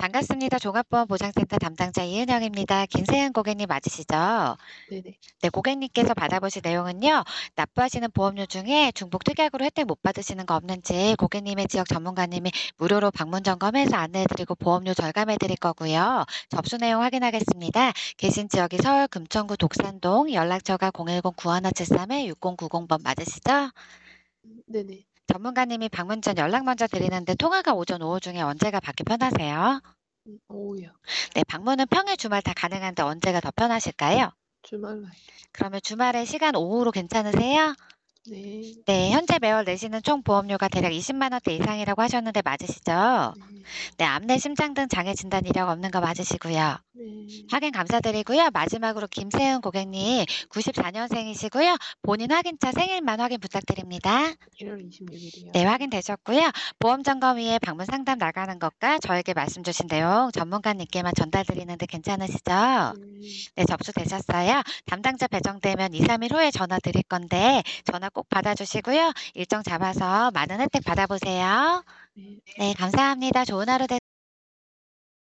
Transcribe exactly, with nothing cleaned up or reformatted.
반갑습니다. 종합보험 보장센터 담당자 이은영입니다. 김세은 고객님 맞으시죠? 네네. 네, 고객님께서 받아보실 내용은요. 납부하시는 보험료 중에 중복 특약으로 혜택 못 받으시는 거 없는지 고객님의 지역 전문가님이 무료로 방문 점검해서 안내해드리고 보험료 절감해드릴 거고요. 접수 내용 확인하겠습니다. 계신 지역이 서울 금천구 독산동, 연락처가 공일공 구일칠삼 육공구공 번 맞으시죠? 음 네네. 전문가님이 방문 전 연락 먼저 드리는데 통화가 오전, 오후 중에 언제가 받기 편하세요? 음 오후요. 네, 방문은 평일, 주말 다 가능한데 언제가 더 편하실까요? 주말로 할게요. 그러면 주말에 시간 오후로 괜찮으세요? 네. 네, 현재 매월 내시는 총 보험료가 대략 이십만 원대 이상이라고 하셨는데 맞으시죠? 네. 네, 암내 심장 등 장애 진단 이력 없는 거 맞으시고요. 네. 확인 감사드리고요. 마지막으로 김세은 고객님 구십사 년생이시고요. 본인 확인차 생일만 확인 부탁드립니다. 일월 이십육 일이요. 네, 확인되셨고요. 보험 점검위에 방문 상담 나가는 것과 저에게 말씀 주신 내용 전문가님께만 전달드리는데 괜찮으시죠? 네. 네, 접수되셨어요. 담당자 배정되면 이삼 일 후에 전화 드릴 건데 전화 꼭 받아주시고요. 일정 잡아서 많은 혜택 받아보세요. 네. 네, 감사합니다. 좋은 하루 되세요.